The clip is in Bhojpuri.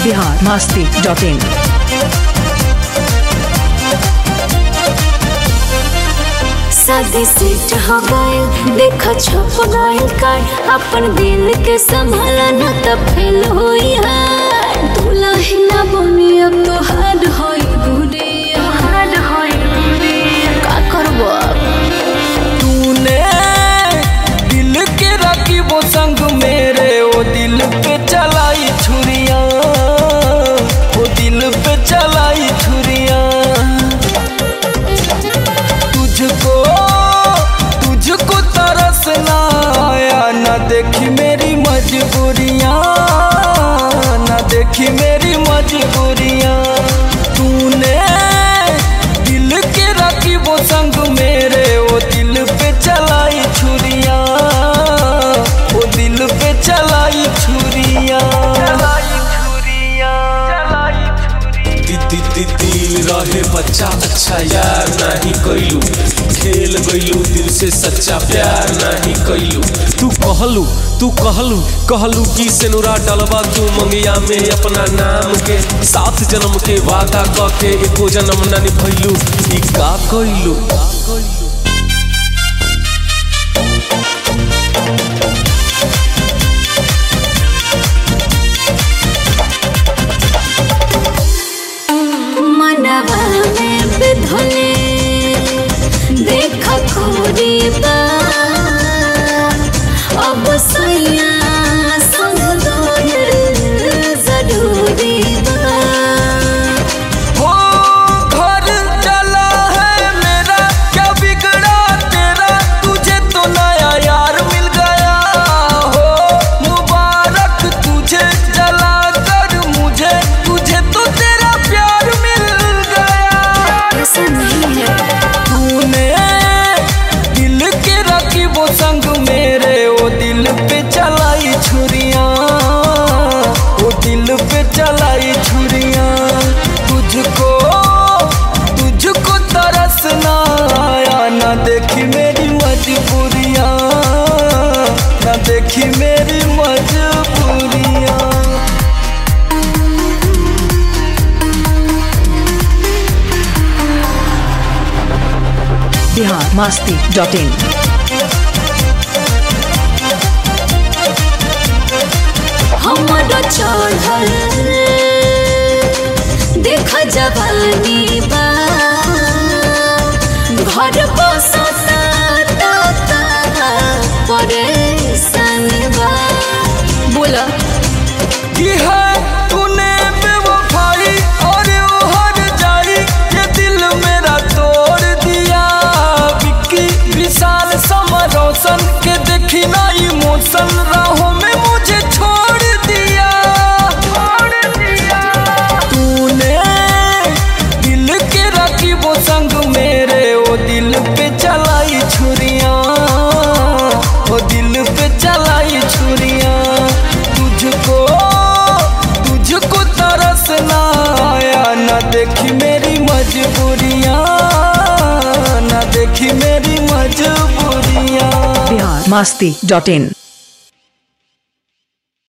biharmasti.in। शादी सेट हो गए देखा छप गए कार अपन दिल के संभाला न तब फेल होई हार दुल्हन बनी अब तो हार्ड होई गुड़िया का करबो तूने दिल के रखी वो संग मेरे वो दिल पे चलाई छुरिया वो दिल पे चलाई छुरिया तुझको तरस ना आया ना देखी मेरी मजबूरियाँ ना देखी मेरी मजबूरियाँ तूने दिल के रखी वो संग मेरे वो दिल पे चलाई छुरियाँ वो दिल पे चलाई छुरियाँ दिल रहे बच्चा अच्छा यार नहीं कैलू खेल गईलू दिल से सच्चा प्यार नहीं कैलू तू कहलू कि सेनुरा डलवा तू मंगिया में अपना नाम के 7 जन्म के वादा करके एको जन्म न निभैलू ई का कैलू देखा खोरी बा अब सैया संग जरूरी बा हो घर चला है मेरा क्या बिगड़ा तेरा तुझे तो नया यार मिल गया हो मुबारक तुझे जला कर मुझे तुझे तो तेरा प्यार मिल गया ऐसा नहीं है वो संग मेरे वो दिल पे चलाई छुरियाँ वो दिल पे चलाई छुरियाँ तुझको तरस ना आया ना देखी मेरी मजबूरियाँ ना देखी मेरी मजबूरियाँ biharmasti.in। हमारा चढ़ल देखा जवानी बा घर बसता परेशान बा बोला कि है तूने बेवफाई और वो हर जाई ये दिल मेरा तोड़ दिया विक्की विशाल समर रोशन के देखी ना इमोशन राहों में मुझे छोड़ दिया तूने दिल के रखी वो संग मेरे वो दिल पे चलाई छुरियाँ वो दिल पे चलाई छुरियाँ तुझको तरस ना आया ना देखी मेरी मजबूरियाँ ना देखी मेरी मजबूरियाँ biharmasti.in।